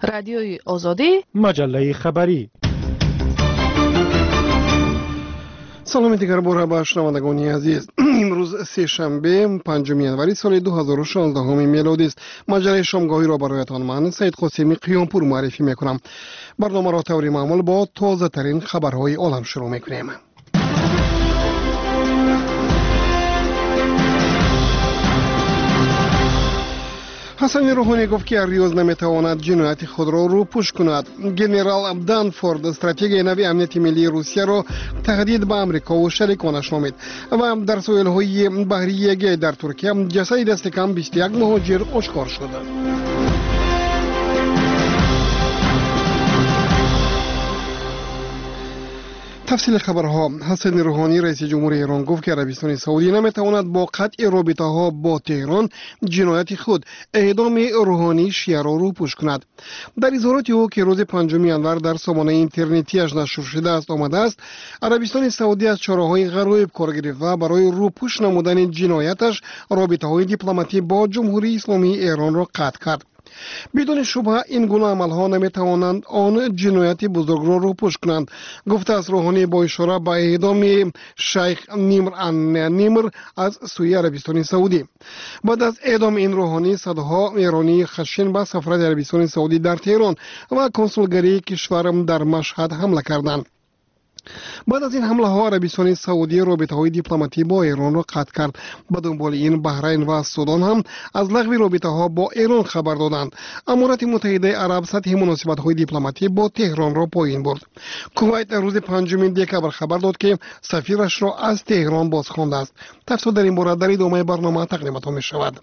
رادیوی آزادی، مجله خبری. سلام دیگر بار با شنوندگان عزیز. امروز سه شنبه 5 ینوری سال 2016 میلادی است. مجله شامگاهی را برایتان من سید قاسمی قیامپور معرفی میکنم. برنامه را طوری معمول با تازه ترین خبرهای عالم شروع میکنیم. حسن روحانی گفت که ریاض نمیتواند جنایت خود را روپوش کند. گنرال دانفورد استراتژی نوی امنیت ملی روسیه را تهدید به آمریکا و شریکانش نامید و در ساحل‌های بحری اگه در ترکیه جسد دست کم 21 مهاجر آشکار شد. تفصیل خبرها. حسن روحانی رئیس جمهور ایران گفت که عربستان سعودی نمیتواند با قطع رابطه ها با تهران جنایت خود اعدام روحانی شیعه را روپوش کند. در اظهارات او که روز 5 ینوری در سامانه اینترنتیش نشر شده است آمده است عربستان سعودی از چاره‌های غرایب کار گرفت و برای روپوش نمودن جنایتش رابطه های دیپلماتی با جمهوری اسلامی ایران را قطع کرد. بدون شبهه این گونه عملها نمیتوانند آن جنایت بزرگ را روپوش کنند. گفته است روحانی با اشاره به اعدام شیخ نیمر از سوی عربستان سعودی. بعد از اعدام این روحانی صدها ایرانی خشن به سفارت عربستان سعودی در تهران و کنسولگری کشور در مشهد حمله کردند. بعد از این حمله ها عربستان سعودی رابطه های دیپلماتی با ایران را قطع کرد. به دنبال این بحرین و سودان هم از لغو رابطه ها با ایران خبر دادند. امارات متحده عرب سطح مناسبت های دیپلماتی با تهران را پایین برد. کویت روز 5 دکبر خبر داد که سفیرش را از تهران بازخوانده است. تفصیل در این باره در ادامه برنامه تقدیمتان می شود.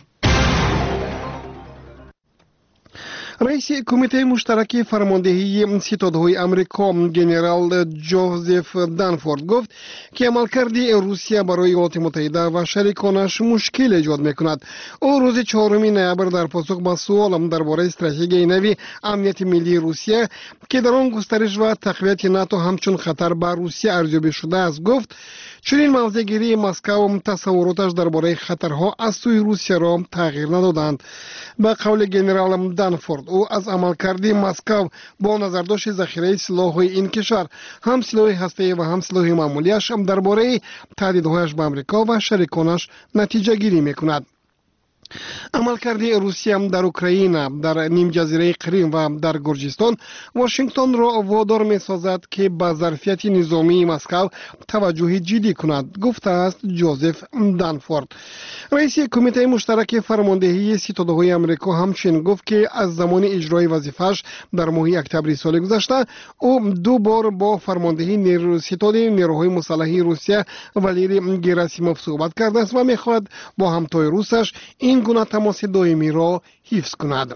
رئیس کمیته مشترک فرماندهی ستادهای آمریکا گنرال جوزف دانفورد گفت که عملکرد روسیه برای ایالات متحده و شریکانش مشکل ایجاد میکند. او روز 4 نوامبر در پاسخ به سوالم درباره استراتژی نوی امنیت ملی روسیه که در آن گسترش و تقویت ناتو همچون خطر بر روسیه ارزیابی شده است گفت چنین موضع‌گیری مسکو تصوراتش درباره خطرها از سوی روسیه را تغییر ندادند. به قول گنرال دانفورد او از عملکرد مسکو با نظرداشت ذخیره سلاح‌های این کشور هم سلاح هسته‌ای و هم سلاح معمولی‌اش درباره تهدیدهایش به آمریکا و شریکانش نتیجه گیری می‌کند. عملکرد روسیه در اوکراین، در نیم جزیره کریم و در گرجستان واشنگتن را وادار می‌سازد که به ظرفیت نظامی مسکو توجه جدی کند، گفته است جوزف دانفورد. رئیس کمیته مشترک فرماندهی ستادهای آمریکا همچنین گفت که از زمان اجرای وظیفه‌اش در ماه اکتبر سال گذشته او 2 بار با فرماندهی ستاد نیروهای مسلح روسیه والری گراسیموف صحبت کرده است و می‌خواهد با همتای روسش این گونه تماس دائمی را حفظ کند.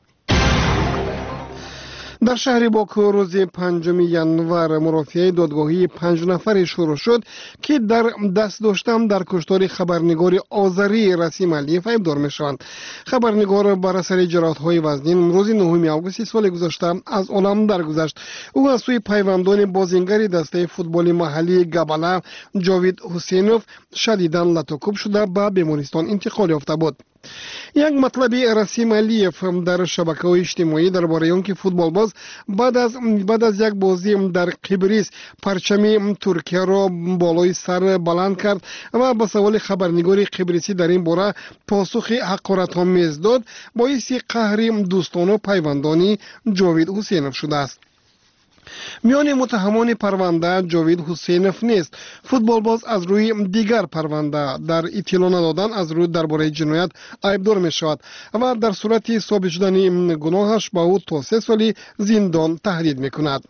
در شهر باکو روز 5 ینوری مرافعه دادگاهی 5 نفره شروع شد که در دست داشتن در کشتار خبرنگار آذری رسیم علیف ابدار میشوند. خبرنگار بر اثر جراحت‌های وزنین روز 9 آگوست سال گذشته از عالم درگذشت. او از سوی پیوندان بازیگر دسته فوتبال محلی گابالا جاوید حسینوف شدیداً لطوکوب شده به بیمارستان انتقال یافته بود. یک مطلب رسیم علیف در شبکه‌های اجتماعی درباره آنکه فوتبالباز بعد از یک بازی در قبرس پرچم ترکیه را بالای سر بلند کرد و به سوال خبرنگار قبرسی در این باره پاسخ حقارت‌آمیز داد باعث قهر دوستان و پیوندان جاوید حسینوف شده است. میان متهمان پرونده جاوید حسینوف نیست. فوتبالباز از روی دیگر پرونده در اطلاع ندادن از روی درباره جنایت ایبدار می شود و در صورت ثابت شدن گناهش با او تا 3 سال زندان تهدید می کند.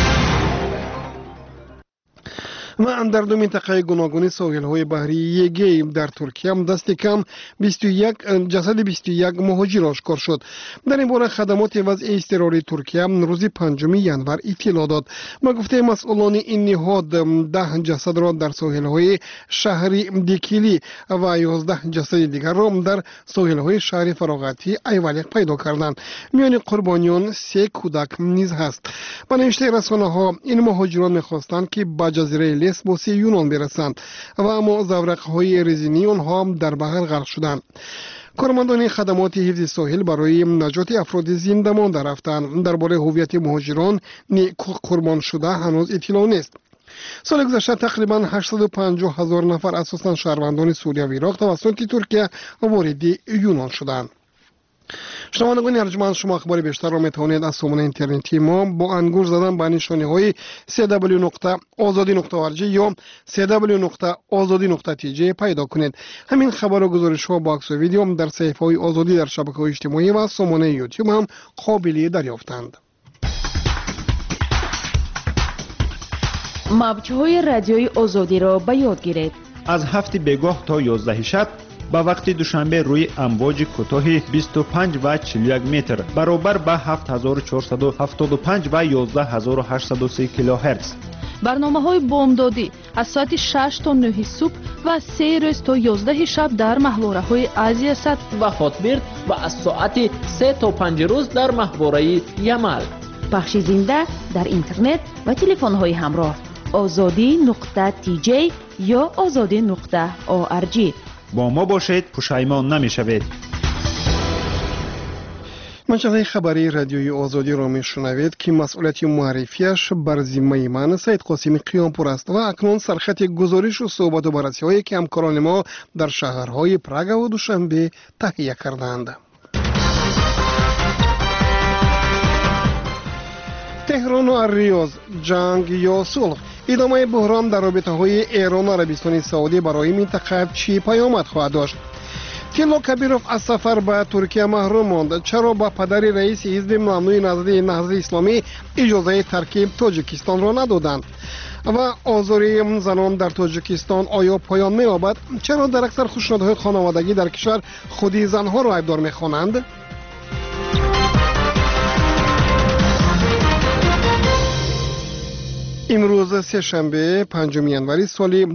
و در 2 منطقه گوناگون ساحل‌های بحری ایگه در ترکیه دست کم 21 مهاجر آشکار شد. در این باره خدمات وضع اضطراری ترکیه روز 5 ینوری اطلاع داد. با گفته مسئولان این نهاد 10 جسد را در ساحل‌های شهر دیکیلی و 11 جسد دیگر را در ساحل‌های شهر فراغتی ایوالیق پیدا کردند. میان قربانیان 3 کودک نیز هست. با نوشته رسانه‌ها این مهاجران می‌خواستند که به جزیره لسبوس یونان برسند و اما زورق‌های رزینی آنها در بحر غرق شدند. کارمندان خدمات حفظ ساحل برای نجات افراد زنده مانده رفتند. درباره هویت مهاجران قربان شده هنوز اطلاع نیست. سال گذشته تقریبا 850,000 نفر اساساً شهروندان سوریه و عراق توسط ترکیه وارد یونان شدند. شنوندگان ارجمند، شما اخبار بیشتر را میتوانید از سامانه اینترنتی ما با انگور زدن به نشانه‌های www.azadi.org یا www.azadi.tj پیدا کنید. همین خبر و گزارش‌ها با عکس و ویدیو در صفحه‌های آزادی در شبکه‌های اجتماعی و سامانه یوتیوب هم قابل دریافتند. موج‌های رادیوی آزادی را به یاد گیرید. از 7 بگاه تا 11 شب به وقت دوشنبه روی امواج کوتاه 25 و 41 متر برابر به 7475 و 11803 کیلوهرتز. برنامه‌های بامدادی از ساعت 6 تا 9 صبح و 3 روز تا 11 شب در محوره‌های آسیا سد و خاطبرد و از ساعت 3 تا 5 روز در محوره یمل. پخش زنده در اینترنت و تلفن‌های همراه azadi.tj یا azadi.org. با ما باشید، پشیمان نمی‌شوید. منشأ خبری رادیوی آزادی را میشنوید که مسئولیت معرفیش بر ذمه من سید قاسمی قیامپور است و اکنون سرخط گزارش و صحبت و بررسی‌هایی که همکاران ما در شهرهای پراگ و دوشنبه تهیه کردند. تهران و الریاض، جنگ یا صلح، ادامه بحران در رابطه‌های ایران و عربستان سعودی برای منطقه چی پیامد خواهد داشت؟ تیلا کبیروف از سفر به ترکیه محروم ماند. چرا با پدر رئیس حزب ممنوع نهضت اسلامی اجازه ترک تاجیکستان را ندادند؟ و آزار زنان در تاجیکستان آیا پایان می‌یابد؟ چرا در اکثر خشونت‌های خانوادگی در کشور خودی زنها را عیبدار می‌خوانند؟ امروز سه‌شنبه 5 ینوری سال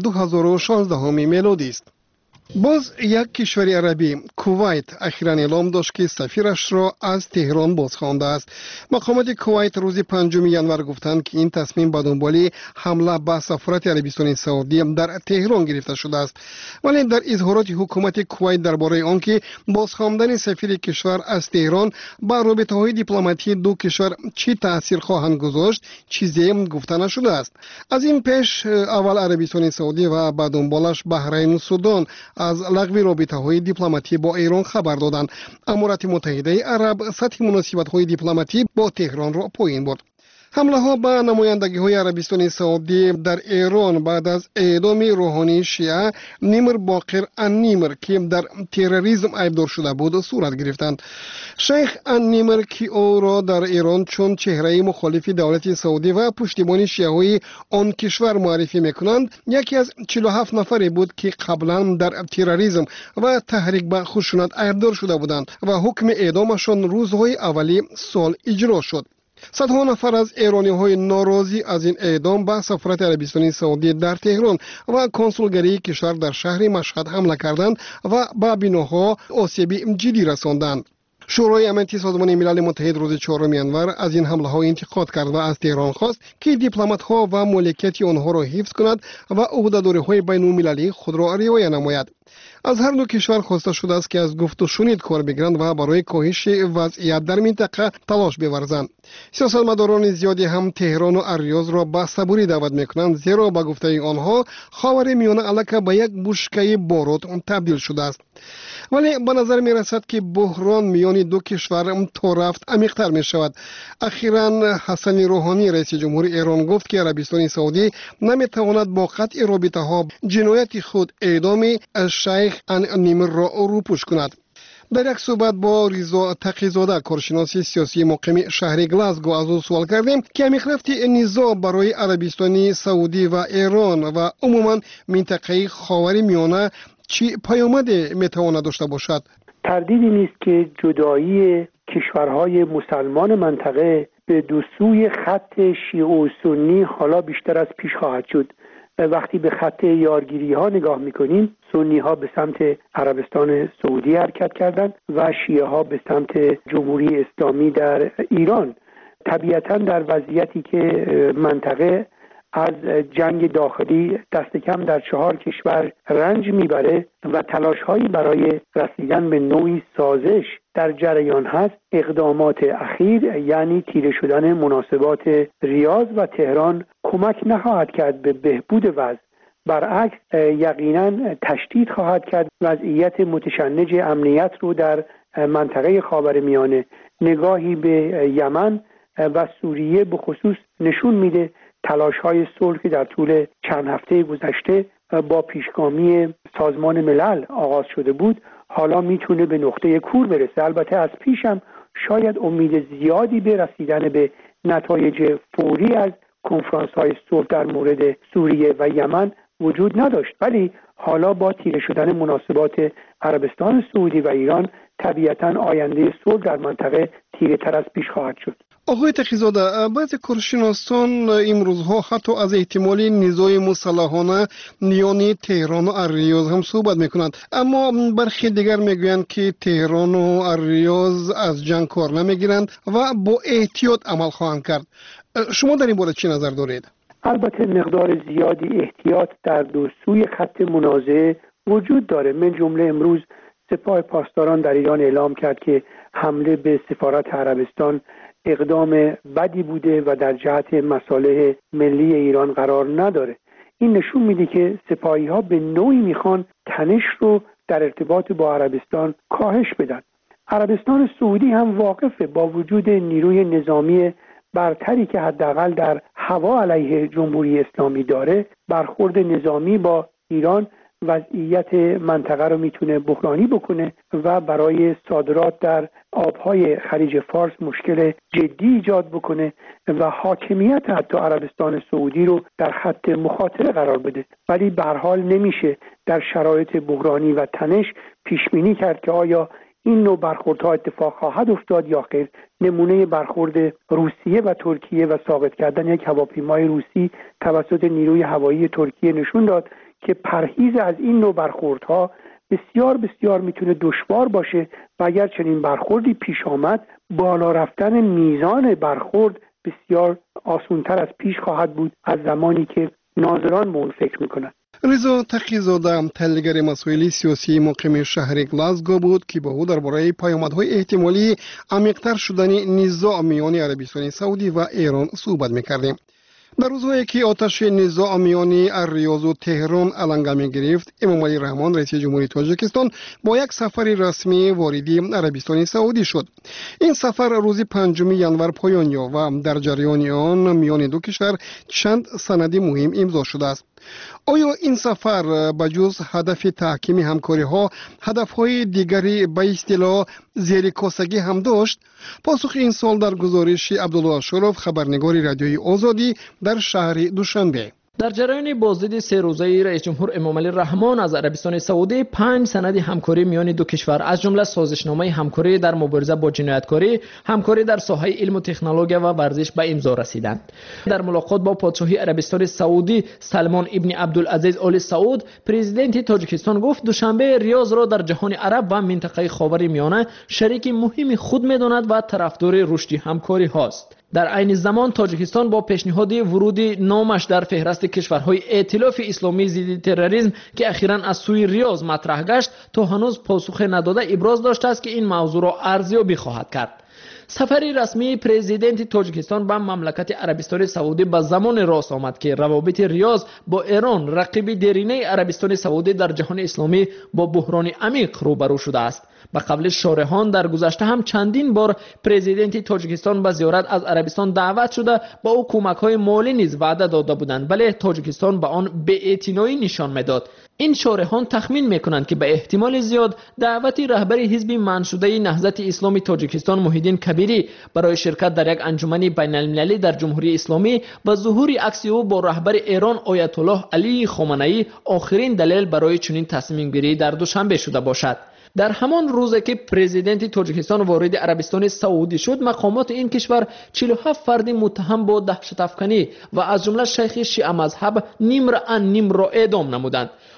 2016 میلادی است. باز یک کشور عربی، کویت، اخیراً اعلام داشت که سفیرش را از تهران بازخوانده است. مقامات کویت روز 5 ینوری گفتند که این تصمیم به دنبال حمله به سفارت عربستان سعودی در تهران گرفته شده است. ولی در اظهارات حکومت کویت درباره آنکه بازخواندن سفیر کشور از تهران بر رابطه‌های دیپلماتی دو کشور چه تأثیر خواهند گذاشت چیزی گفته نشده است. از این پیش اول عربستان سعودی و بعد دنبالش بحرین و سودان از لغو رابطه‌های دیپلماتی با ایران خبر دادند. امارات متحده عرب سطح مناسبت‌های دیپلماتی با تهران را پایین برد. حمله ها به نمایندگی‌های عربستان سعودی در ایران بعد از اعدام روحانی شیعه نیمر باقر النیمر که در تروریسم عیبدار شده بود صورت گرفتند. شیخ النیمر که او را در ایران چون چهره مخالف دولت سعودی و پشتیبانی شیعه‌های آن کشور معرفی می‌کنند، یکی از 47 نفری بود که قبلا در تروریسم و تحریک به خشونت عیبدار شده بودند و حکم اعدامشان روزهای اولی سال اجرا شد. صدها نفر از ایرانی‌های ناراضی از این اعدام به سفارت عربستان سعودی در تهران و کنسولگری کشور در شهر مشهد حمله کردند و به بناها آسیب جدی رساندند. شورای امنیتی سازمان ملل متحد روز 4 ینوری از این حمله ها انتقاد کرد و از تهران خواست که دیپلمات ها و مالکیت آنها را حفظ کند و عهده‌داری های بین المللی خود را رعایت نماید. از هر دو کشور خواسته شده است که از گفت و شنید کار بگیرند و برای کاهش وضعیت در منطقه تلاش بورزند. سیاستمداران زیادی هم تهران و الریاض را به صبوری دعوت میکنند، زیرا به گفته آنها خاورمیانه الکی به یک بشکه بارود تبدیل شده است. ولی به نظر می رسد که بحران میان دو کشور تا رفت عمیق‌تر می شود. اخیراً حسن روحانی رئیس جمهور ایران گفت که عربستان سعودی نمی تواند با قطع رابطه ها جنایت خود اعدام شیخ النیمر را روپوش کند. در یک صحبت با رضا تقی‌زاده کارشناس سیاسی مقیم شهر گلاسگو از او سوال کردیم که عمیق‌رفت نزاع برای عربستان سعودی و ایران و عموما منطقه خاورمیانه چی پیامدی میتواند داشته باشد؟ تردیدی نیست که جدایی کشورهای مسلمان منطقه به دو سوی خط شیعه و سنی حالا بیشتر از پیش خواهد شد. وقتی به خط یارگیری ها نگاه میکنیم، سنی ها به سمت عربستان سعودی حرکت کردند و شیعه ها به سمت جمهوری اسلامی در ایران. طبیعتاً در وضعیتی که منطقه از جنگ داخلی دست کم در 4 کشور رنج میبره و تلاش‌هایی برای رسیدن به نوعی سازش در جریان هست، اقدامات اخیر یعنی تیره شدن مناسبات ریاض و تهران کمک نخواهد کرد به بهبود وضع. برعکس یقینا تشدید خواهد کرد وضعیت متشنج امنیت رو در منطقه خاورمیانه. نگاهی به یمن و سوریه به خصوص نشون میده تلاش‌های صلح که در طول چند هفته گذشته با پیشگامی سازمان ملل آغاز شده بود حالا میتونه به نقطه کور برسه. البته از پیش هم شاید امید زیادی به رسیدن به نتایج فوری از کنفرانس‌های صلح در مورد سوریه و یمن وجود نداشت، ولی حالا با تیره شدن مناسبات عربستان سعودی و ایران طبیعتاً آینده صلح در منطقه تیره تر از پیش خواهد شد. آقای تقی‌زاده، بعضی کارشناسان امروزها حتی از احتمال نزاع مسلحانه میان تهران و الریاض هم صحبت میکنند، اما برخی دیگر میگویند که تهران و الریاض از جنگ کار نمیگیرند و با احتیاط عمل خواهند کرد. شما در این باره چه نظر دارید؟ البته مقدار زیادی احتیاط در دو سوی خط منازعه وجود داره. من جمله امروز سپاه پاسداران در ایران اعلام کرد که حمله به سفارت عربستان اقدام بدی بوده و در جهت مصالح ملی ایران قرار نداره. این نشون میده که سپاهی ها به نوعی میخوان تنش رو در ارتباط با عربستان کاهش بدن. عربستان سعودی هم واقفه با وجود نیروی نظامی برتری که حداقل در هوا علیه جمهوری اسلامی داره، برخورد نظامی با ایران وضعیت منطقه رو میتونه بحرانی بکنه و برای صادرات در آبهای خلیج فارس مشکل جدی ایجاد بکنه و حاکمیت حتی عربستان سعودی رو در خط مخاطره قرار بده. ولی به هر حال نمیشه در شرایط بحرانی و تنش پیش بینی کرد که آیا این نوع برخوردها اتفاق خواهد افتاد یا خیر. نمونه برخورد روسیه و ترکیه و ساقط کردن یک هواپیمای روسی توسط نیروی هوایی ترکیه نشون داد که پرهیز از این نوع برخوردها بسیار بسیار میتونه دشوار باشه و اگر چنین برخوردی پیش آمد بالا رفتن میزان برخورد بسیار آسان‌تر از پیش خواهد بود از زمانی که ناظران به اون فکر میکنن. رضا تقی‌زاده تحلیلگر مسائل سیاسی مقیم شهر گلاسگو بود که با او درباره پیامدهای احتمالی عمیق‌تر شدن نزاع میان عربستان سعودی و ایران صحبت می‌کردیم. در روزهایی که آتش نزاع میان الریاض و تهران علنگامی گرفت، امامعلی رحمان رئیس جمهوری تاجیکستان با یک سفر رسمی واردی عربستان سعودی شد. این سفر روز 5 ژانویه پایان یافت و در جریان آن میان دو کشور چند سند مهم امضا شده است. آیا این سفر بجز هدف تحکیم همکاری‌ها هدف‌های دیگری به اصطلاح زیرکاسگی هم داشت؟ پاسخ این سوال در گزارش عبدالله شرف، خبرنگار رادیوی آزادی در شهر دوشنبه. در جریان بازدید 3 روزه رئیس جمهور امامعلی رحمان از عربستان سعودی 5 سند همکاری میان دو کشور از جمله سازشنامه همکاری در مبارزه با جنایتکاری، همکاری در ساحه علم و تکنولوژی و ورزش به امضا رسیدند. در ملاقات با پادشاهی عربستان سعودی سلمان ابن عبدالعزیز آل سعود، پرزیدنت تاجیکستان گفت دوشنبه ریاض را در جهان عرب و منطقه خاورمیانه شریک مهم خود می‌داند و طرفدار رشد همکاری هاست. در عین زمان تاجیکستان با پیشنهاد ورود نامش در فهرست کشورهای ائتلاف اسلامی ضد تروریسم که اخیراً از سوی ریاض مطرح گشت تا هنوز پاسخ نداده ابراز داشته است که این موضوع را ارزیابی خواهد کرد. سفری رسمی پرزیدنت تاجیکستان به مملکت عربستان سعودی به زمان راست آمد که روابط ریاض با ایران رقیب دیرینه عربستان سعودی در جهان اسلامی با بحران عمیق روبرو شده است. به قبل شارحان در گذشته هم چندین بار پرزیدنت تاجیکستان به زیارت از عربستان دعوت شده با او کمک‌های مالی نیز وعده داده بودند، ولی تاجیکستان به آن بی‌اعتنایی نشان می‌داد. این شارحان تخمین می‌کنند که به احتمال زیاد دعوت رهبر حزب منشوده نهضت اسلامی تاجیکستان محیدین کبیری برای شرکت در یک انجمن بین‌المللی در جمهوری اسلامی و ظهور عکس او با رهبر ایران آیت الله علی خامنه‌ای آخرین دلیل برای چنین تصمیم گیری در دوشنبه شده باشد. در همان روزی که پرزیدنت تاجیکستان وارد عربستان سعودی شد، مقامات این کشور 47 فرد متهم با دهشت افکنی و از جمله شیخ شیعه مذهب نیم را اعدام نمودند.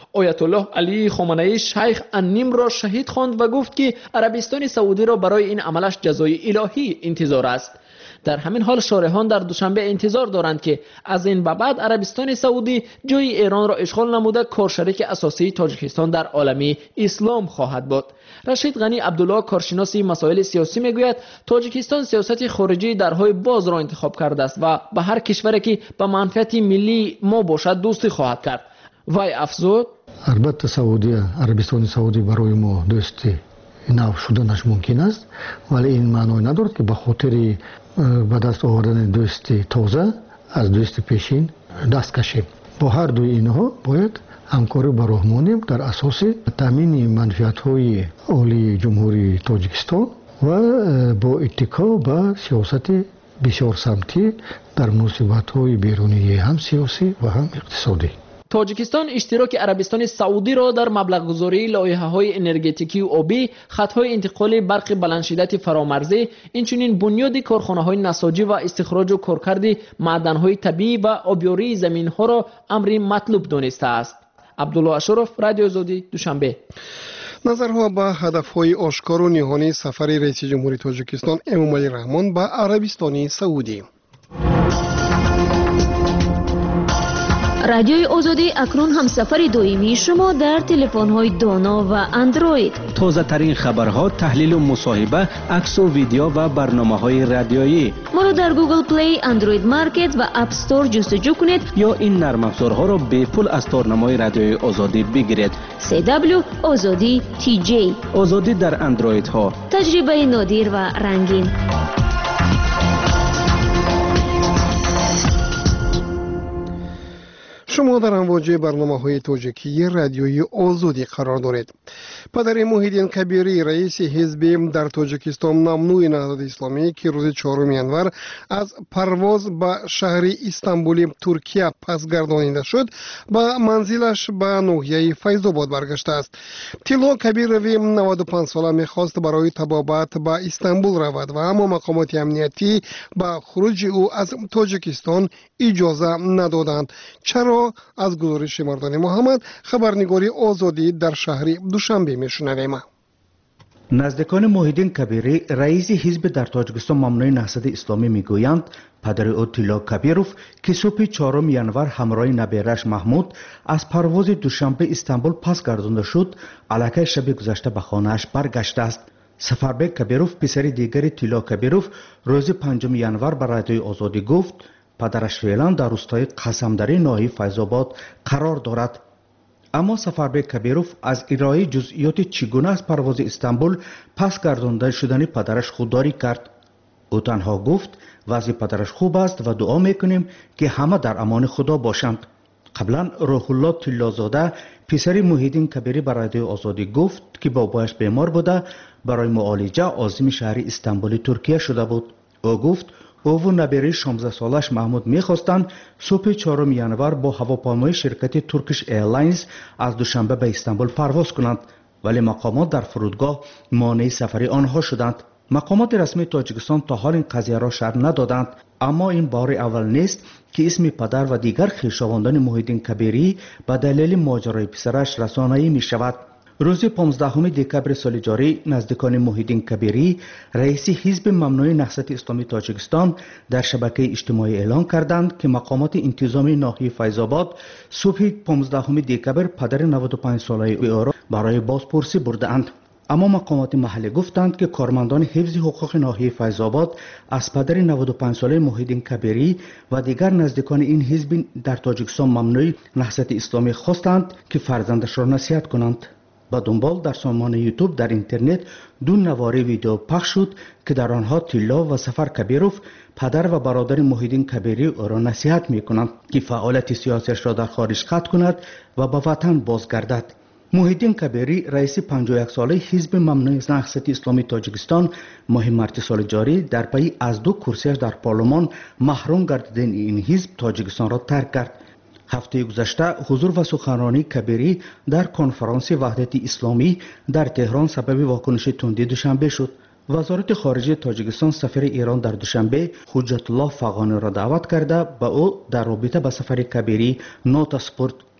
آیت الله علی خامنه‌ای شیخ النیم را شهید خواند و گفت که عربستان سعودی را برای این عملش جزای الهی انتظار است. در همین حال شارحان در دوشنبه انتظار دارند که از این به بعد عربستان سعودی جای ایران را اشغال نموده کارشریک اساسی تاجیکستان در عالم اسلام خواهد بود. رشید غنی عبدالله کارشناس مسائل سیاسی میگوید تاجیکستان سیاست خارجی درهای باز را انتخاب کرده است و به هر کشوری که به منفعت ملی ما باشد دوستی خواهد کرد. وی افزود: البته عربستان سعودی برای ما دوستی نو شدنش ممکن است، ولی این معنی ندارد که به خاطر به دست آوردن دوستی تازه از دوستی پیشین دست کشیم. با هر دوی اینها باید همکاری به راه مانیم در اساس تامین منفعت‌های عالی جمهوری تاجیکستان و با اتکا به سیاست بسیار سمتی در مناسبت‌های بیرونی هم سیاسی و هم اقتصادی. تاجیکستان اشتراک عربستان سعودی را در مبلغ گذاری لایحه‌های انرژتیکی و آبی، خطهای انتقال برق بلند شدت فرامرزی، اینچنین بنیاد کارخانه‌های نساجی و استخراج و کارکرد معدن‌های طبیعی و آبیاری زمین‌ها را امر مطلوب دانسته است. عبدالله اشرف، رادیو آزادی، دوشنبه. نظرها به هدف‌های آشکار و نهانی سفر رئیس جمهوری تاجیکستان امامعلی رحمان به عربستان سعودی. رادیوی آزادی اکنون هم سفر دویمی شما در تلفن‌های دانا و اندروید. تازه ترین خبرها، تحلیل و مصاحبه، عکس و ویدیو و برنامه‌های رادیویی. ما را در گوگل پلی، اندروید مارکت و اپ استور جستجو کنید یا این نرم افزارها را به پول از تارنمای رادیوی آزادی بگیرید. CW آزادی TJ. آزادی در اندروید ها. تجربه نادر و رنگین. شما در امواج برنامه‌های تاجیکی رادیوی آزادی قرار دارید. پدر محیدین کبیری رئیس حزب در تاجیکستان ممنوع نهضت اسلامی که روز 4 ینور از پرواز به شهر استانبول ترکیه پس گردانیده شد به منزلش به ناحیه فیض‌آباد برگشته است. طلا کبیروی 95 ساله می‌خواست برای طبابت به استانبول رود و اما مقامات امنیتی به خروج او از تاجیکستان اجازه ندادند. چرا؟ از گزارش مردان محمد، خبرنگاری آزادی در شهر دوشنبه میشنویم. نزدیکان محیدین کبیری رئیس حزب در تاجیکستان ممنوع نهضت اسلامی میگویند پدر او طلا کبیروف که صبح 4 ینور همراه نبیرش محمود از پرواز دوشنبه استانبول پس گردانده شد، علاکه شب گذشته به خانه‌اش برگشته است. سفربک کبیروف پسر دیگر طلا کبیروف روز 5 ینور به رادیوی آزادی گفت پدرش فعلا در روستای قسمدری ناحیه فیض‌آباد قرار دارد. اما سفربک کبیروف از ارائه جزئیات چگونه از پرواز استانبول پس گردانده شدن پدرش خودداری کرد. او تنها گفت وضع پدرش خوب است و دعا میکنیم که همه در امان خدا باشند. قبلا روح الله طلازاده پسر محیدین کبیری به رادیوی آزادی گفت که بابایش بیمار بوده برای معالجه عازم شهر استانبول ترکیه شده بود. او گفت او و نبیره 16 سالش محمود میخواستند صبح 4 ینور با هواپیمای شرکت ترکیش ایرلاینز از دوشنبه به استانبول پرواز کنند، ولی مقامات در فرودگاه مانع سفر آنها شدند. مقامات رسمی تاجیکستان تا حال این قضیه را شرح ندادند، اما این بار اول نیست که اسم پدر و دیگر خویشاوندان محیدین کبیری به دلیل ماجرای پسرش رسانه‌ای می شود. روز 15 دکبر سال جاری نزدیکان محیدین کبیری رئیس حزب ممنوع نهضت اسلامی تاجیکستان در شبکه اجتماعی اعلان کردند که مقامات انتظامی ناحیه فیض‌آباد صبح 15 دکبر پدر 95 ساله او را برای بازپرسی بردند. اما مقامات محلی گفتند که کارمندان حفظ حقوق ناحیه فیض‌آباد از پدر 95 ساله محیدین کبیری و دیگر نزدیکان این حزب در تاجیکستان ممنوع نهضت اسلامی خواستند که فرزندش را نصیحت کنند. با دنبال در سامان یوتیوب در اینترنت 2 نواره ویدیو پخش شد که در آنها طلا و سفر کبیروف پدر و برادر محیدین کبیری او را نصیحت می‌کنند که فعالیت سیاسیش را در خارج قطع کند و به وطن بازگردد. محیدین کبیری رئیس 51 ساله حزب ممنوع نهضت اسلامی تاجیکستان ماه مارس سال جاری در پی از 2 کرسیش در پارلمان محروم گردیدن این حزب تاجیکستان را ترک کرد. هفته گذشته حضور و سخنرانی کبیری در کنفرانس وحدت اسلامی در تهران سبب واکنش تندی دوشنبه شد. وزارت خارجه تاجیکستان سفیر ایران در دوشنبه حجت الله فغانی را دعوت کرده و او در رابطه با سفر کبیری نوت سپرد.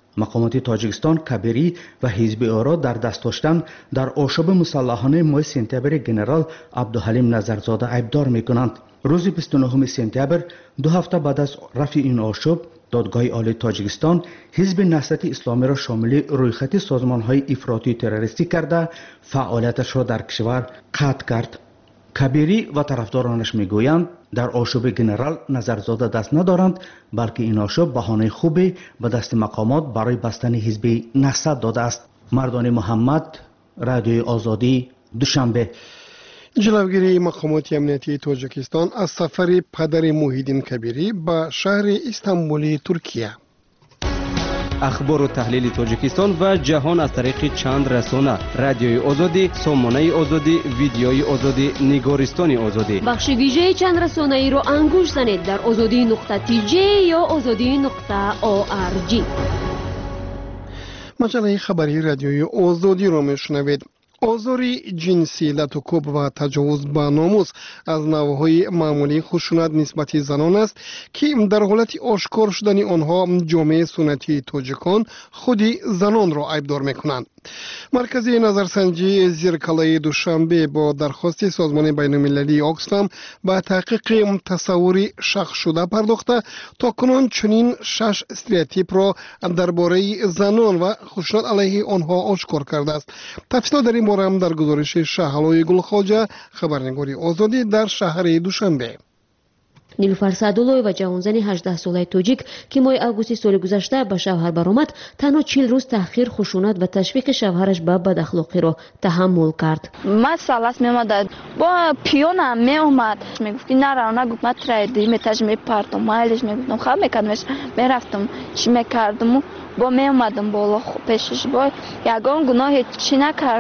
مقامات تاجیکستان کبیری و حزب او را در دست داشتن در آشوب مسلحانه ماه سپتامبر گنرال عبدالحلیم نظرزاده عیبدار میکنند. روز 29 سپتامبر 2 هفته بعد از رفع این آشوب، دادگاه عالی تاجیکستان حزب نهضت اسلامی را شامل رویخط سازمان‌های افراطی تروریستی کرده فعالیتش را در کشور قطع کرد. کبیری و طرفدارانش میگویند در آشوب گنرال نظرزاده دست ندارند، بلکه این آشوب بهانه خوبی به دست مقامات برای بستن حزب نهضت داده است. مردان محمد، رادیوی آزادی، دوشنبه. جلوگیری مقامات امنیتی تاجیکستان از سفر پدر محیدین کبیری به شهر استانبول ترکیه. اخبار و تحلیل تاجیکستان و جهان از طریق چند رسانه: رادیوی آزادی، سامانه آزادی، ویدیوی آزادی، نگارستان آزادی. بخش ویژه چند رسانه ای را انگوش زنید در azadi.tj یا azadi.org. مجله خبری رادیوی آزادی را میشنوید. آزار جنسی، لطوکوب و تجاوز به ناموس از نوعهای معمولی خشونت نسبت زنان است که در حالت آشکار شدن آنها جامعه سنتی تاجیکان خودی زنان را عیبدار میکنند. مرکز نظرسنجی زیرکلای دوشنبه با درخواست سازمان بین المللی آکسفم به تحقیق تصور شخص شده پرداخته تا کنون چنین 6 استریوتیپ را درباره زنان و خشونت علیه آنها آشکار کرده است. تفصیلات در این باره هم در گزارش شهلای گلخواجه، خبرنگاری آزادی در شهر دوشنبه. نیلوفر سعدالله‌ای و جوانزن 18 ساله توجیک که ماه اوگوست سال گذشته به شوهر برآمد، تنها 40 روز تأخیر خشونت و تشویق شوهرش به بداخلاقی را تحمل کرد. من سالس میومد با پیونم میومد میگفت نه نگفت من ترایدی میتاج میپارتم مالش میگفتم خب میکردمش میرفتم چی میکردم با میومدم بالا پیشش با یگان گناه چی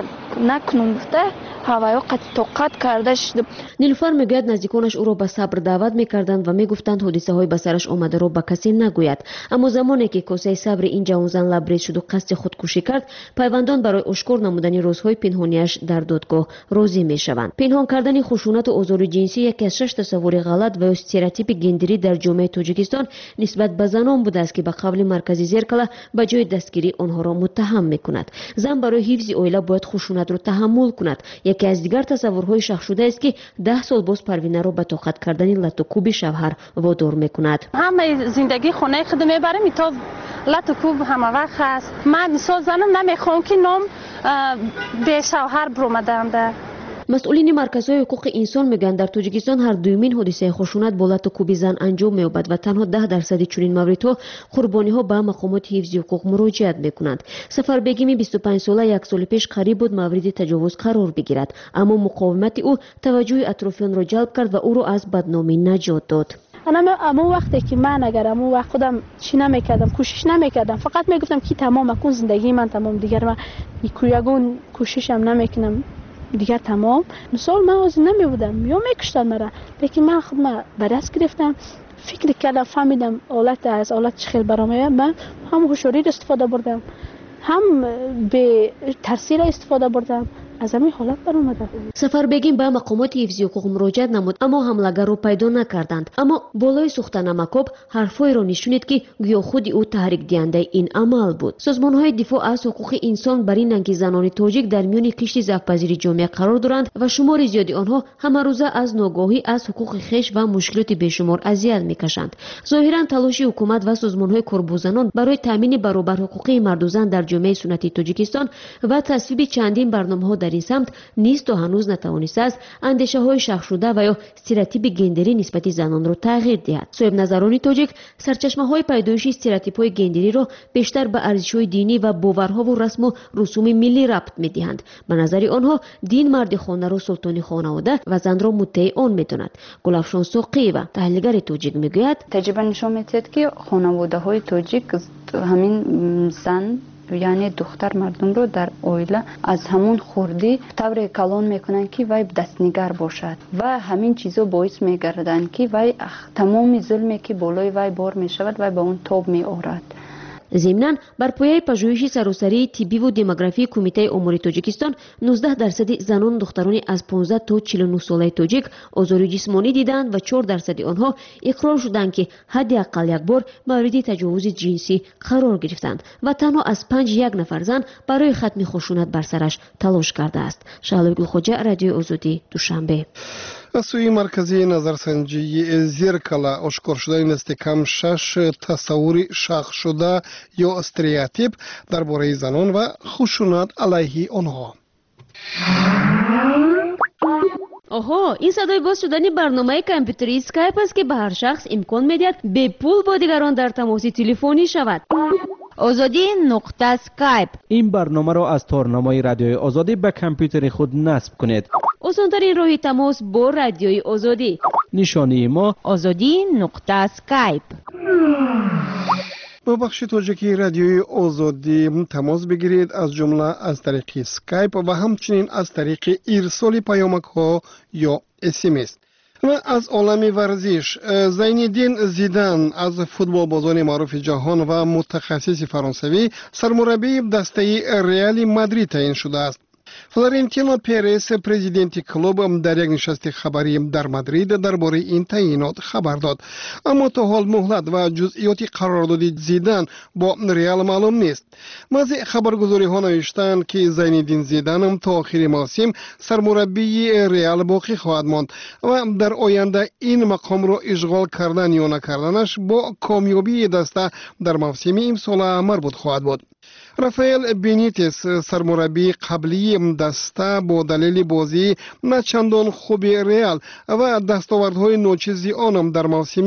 نکنم گفته هوای قطع کرده شد. نیلوفر میگوید نزدیکانش او را به صبر دعوت میکردند و میگفتند حادثه های به سرش آمده را به کسی نگوید، اما زمانی که کاسه صبر این جوانزن لبریز شد و قصد خودکشی کرد، پیوندان برای اشکار نمودن روزهای پنهانیش در دادگاه راضی میشوند. پنهان کردن خشونت و آزار جنسی یکی از 6 تصور غلط و استریوتیپ گندری در جامعه تاجیکستان نسبت به زنان بوده است که به قول مرکز زیرکلا به جای دستگیری آنها را متهم میکند. زن برای حفظ عائله باید خشونت را تحمل کند. یکی از دیگر تصورهای شخص شده است که 10 سال باز پروینه را به طاقت کردن لطوکوب شوهر وادار میکند. همه زندگی خونه خود میبرم تا لطوکوب همه وقت هست. من سال زنم نمیخوام که نام به شوهر برومدند. مسئولین مرکزهای حقوق انسان میگن در تاجیکستان هر دومین حادثه خشونت با لطوکوب زن انجام مییابد و تنها 10% چنین موردها قربانی ها به مقامات حفظ حقوق مراجعت میکنند. سفر بیگمی 25 ساله یک سال پیش قریب بود مورد تجاوز قرار بگیرد، اما مقاومت او توجه اطرافیان را جلب کرد و او را از بدنامی نجات داد. اما وقتی که من اگر امو وقت خودم چی نمیکردم، کوشش نمیکردم، فقط میگفتم که تمام اکون زندگی من تمام، دیگر من یگون کوششم نمیکنم دیگر تمام. مثال من از نمیبودم یا میکشتن مرا، لیکن من خود ما به دست گرفتم، فکر کردم، فهمیدم از آلت چه خیلی برام من هم هوشیاری استفاده بردم، هم به ترسیل استفاده بردم، از همین حالت برآمده. سفر بیگم به مقامات حفظ حقوق مراجعت نمود، اما حملگر را پیدا نکردند. اما بالای سوختن مکاب حرفای را نشونید که گویا خود او تحریک دهنده این عمل بود. سازمان‌های دفاع از حقوق انسان بر اینند که زنان تاجیک در میان کشت ضعف‌پذیر جامعه قرار دارند و شمار زیادی آنها همه روزه از ناگاهی از حقوق خویش و مشکلات بیشمار اذیت میکشند. ظاهرا تلاش حکومت و سازمان‌های کاربوزنان برای تامین برابر حقوق مرد و زن در جامعه سنتی تاجیکستان و تصویب چندین برنامه‌ها در این سمت نیست و هنوز نتوانسته است اندیشه‌های شخص شده و یا استریوتیپ گندری نسبت زنان را تغییر دهد. صاحب نظران تاجیک سرچشمه‌های پیدایش استریوتیپ‌های گندری را بیشتر به ارزش‌های دینی و باورها و رسم و رسوم ملی ربط می‌دهند. به نظر آنها دین مرد خانه را سلطان خانواده و زن را مطیع آن می‌داند. گلافشان ساقی‌وا تحلیلگر تاجیک می‌گوید تجربه نشون می‌دهد که خانواده‌های تاجیک همین زن یعنی دختر مردم رو در اویله از همون خوردی طور کلان میکنن که وای دستنگر باشد و همین چیزا باعث میگردن که وای تمام ظلمی که بالای وای بار میشود وای به اون توب میآورد. ضمناً бар пояи пажӯҳиши саросарии тиббиву демографии кумитаи омури тоҷикистон 19% занон духтарони аз 15 то 49 солаи тоҷик озори ҷисмонӣ диданд ва 4% онҳо иқрор шуданд ки ҳадди аққал як бор мавриди таҷовузи ҷинсӣ қарор гирифтанд ва танҳо аз 5 нафар зан барои хатми хушунат бар сараш талош кардааст. Шаҳлои Гулхоҷа, Радиои Озодӣ, Душанбе. аз сӯи марказии назарсанҷии зеркала ошкор шуда дасти кам 6 тасаввури шахшуда ё стереотип дар бораи занон ва хушунат алайҳи онҳо. оҳо, ин садои боз шудани барномаи компютерии Skype аст ки ба ҳар шахс имкон медиҳад бепул бо дигарон дар тамоси телефонӣ шавад. озоди.skype. این برنامه را از تارنمای رادیوی آزادی به کامپیوتر خود نصب کنید. осонтарин роҳи тамос бо Радиои Озодӣ. نشانی ما озоди.skype. با بخش توجیکی رادیوی آزادی تماس بگیرید، از جمله از طریق سکایپ و همچنین از طریق ارسال پیامک ها یا SMS. و از عالم ورزش، زینالدین زیدان از فوتبال بازان معروف جهان و متخصص فرانسوی سرمربی دسته ریال مادرید تعیین شده است. فلورنتینو پرز پرزیدنت کلوب در یک نشست خبری در مادرید درباره این تعیینات خبر داد، اما تا حال مهلت و جزئیات قرارداد زیدان با ریال معلوم نیست. بعضی خبرگزاری‌ها نوشتند که زینالدین زیدان تا آخر موسم سرمربی ریال باقی خواهد ماند و در آینده این مقام را اشغال کردن یا نکردنش با کامیابی دسته در موسم امسال مربوط خواهد بود. رافائل بینیتس سرمربی قبلی دسته با دلیل بازی نچندان خوب ریال و دستاوردهای ناچیزی آنم در موسم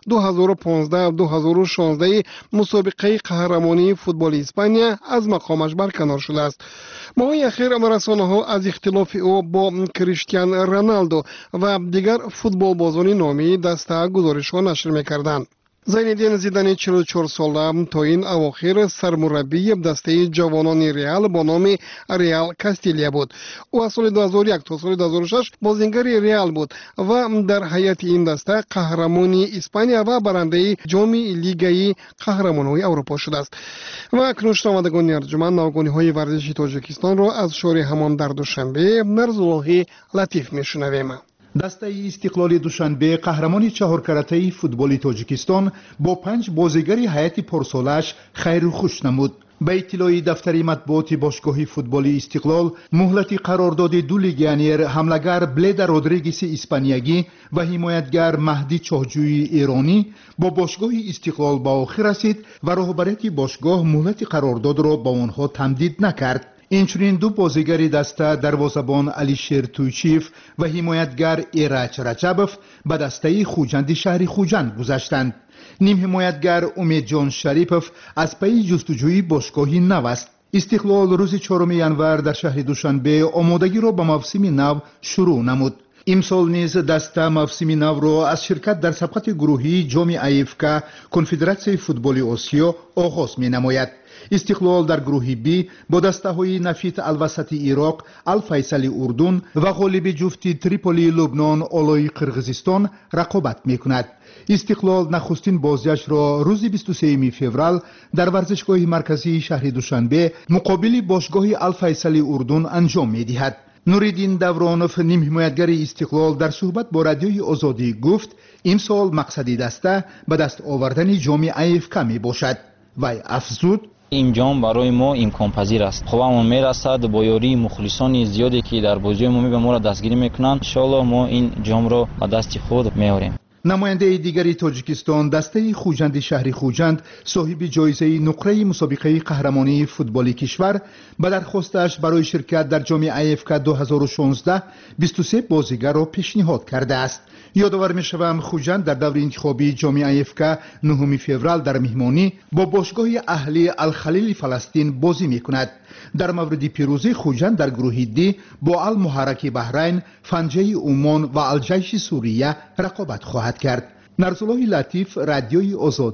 2015-2016 مسابقه قهرمانی فوتبال اسپانیا از مقامش برکنار شده است. ماهی اخیر رسانه‌ها از اختلاف او با کریستیان رونالدو و دیگر فوتبال بازان نامی دسته گزارش‌ها نشر می‌کردند. زینالدین زیدان 44 ساله تا این اواخر سرمربی دسته جوانان ریال با نام ریال کاستیلیا بود. او از سال 2001 تا سال 2006 بازیگر ریال بود و در هیئت این دسته قهرمانی اسپانیا و برنده جام لیگای قهرمانان اروپا شده است. و اکنون شنوندگان ارجمند نوگانی‌های ورزشی تاجیکستان را از شهر همان در دوشنبه مرزالله لطیف میشنویم. دسته استقلال دوشنبه قهرمان چهارکاراته‌ای فوتبال تاجیکستان با 5 بازیگر هیئت پرسالش خیر و خوش نمود. به اطلاع دفتر مطبوعات باشگاه فوتبال استقلال، مهلت قرارداد دو لیگیونر حمله‌گر بلید رودریگز اسپانیایی و حمایتگر مهدی چاهجویی ایرانی با باشگاه استقلال به آخر رسید و رهبریت باشگاه مهلت قرارداد را با آنها تمدید نکرد. اینچنین دو بازیگر دسته دروازه‌بان علیشیر تویچیف و حمایتگر ایرج رجبوف به دسته خوجند شهر خوجند گذشتند. نیم حمایتگر امید جان شریپوف از پی جستجوی باشگاهی نو است. استقلال روز 4 ینور در شهر دوشنبه آمادگی را به موسم نو شروع نمود. امسال نیز دسته موسم نو را از شرکت در سبقت گروهی جام ایفکا کنفدراسیون فوتبال آسیا آغاز می‌نماید. استقلال در گروه بی با دسته های نفیت الوسط عراق، الفیصل اردن و غالب جفتی تریپولی لبنان آلای قرغیزستان رقابت میکند. استقلال نخستین بازیش را روز 23 فوریه در ورزشگاه مرکزی شهر دوشنبه مقابل باشگاه الفیصل اردن انجام میدهد. نوریدین دورانوف نیم حمایتگر استقلال در صحبت با رادیوی آزادی گفت امسال مقصد دسته به دست آوردن جام ایفکا می باشد. وی افزود این جام برای ما امکان پذیر است. خوبمون میرسد با یاری مخلصان زیادی که در بازی عمومی به ما را دستگیری میکنند. ان شاء الله ما این جام را به دست خود میاریم. نماینده دیگری تاجیکستان دسته خوجند شهر خوجند صاحب جایزه نقره مسابقه قهرمانی فوتبال کشور به درخواستش برای شرکت در جام ایفکا 2016 23 بازیگر را پیشنهاد کرده است. یادآور می‌شوم خوجند در دور انتخابی جام ایفکا 9 فوریه در مهمانی با باشگاه اهلی الخلیل فلسطین بازی می‌کند. در مورد پیروزی خوجند در گروه دی با المحرک بحرین، فنجه عمان و الجیش سوریه رقابت خواهد کرد. نرزالله لطیف، رادیوی آزادی،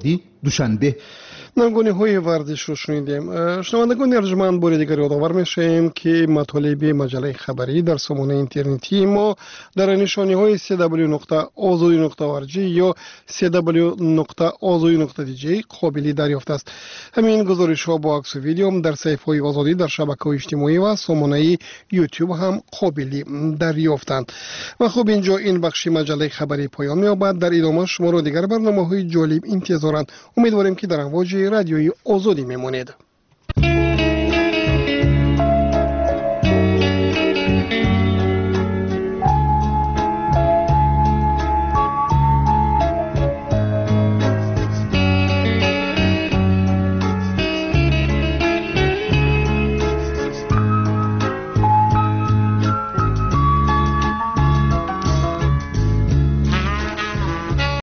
دوشنبه. نمونه ورزش رو شنیدیم. شنوندگان ارجمند بار دیگر یادآور میشیم که مطالب مجله خبری در سامانه اینترنتی ما در نشانی های www.azodi.org یا www.azodi.dj قابل دریافت است. همین گزارش ها با عکس و ویدیو در صفحه های آزادی در شبکه‌های اجتماعی و سامانه یوتیوب هم قابل دریافتند. و خب اینجا این بخش مجله خبری پایان می‌یابد. در ادامه شما را دیگر برنامه‌های جالب انتظارند. امیدواریم که در امواج رادیوی آزادی میمانید.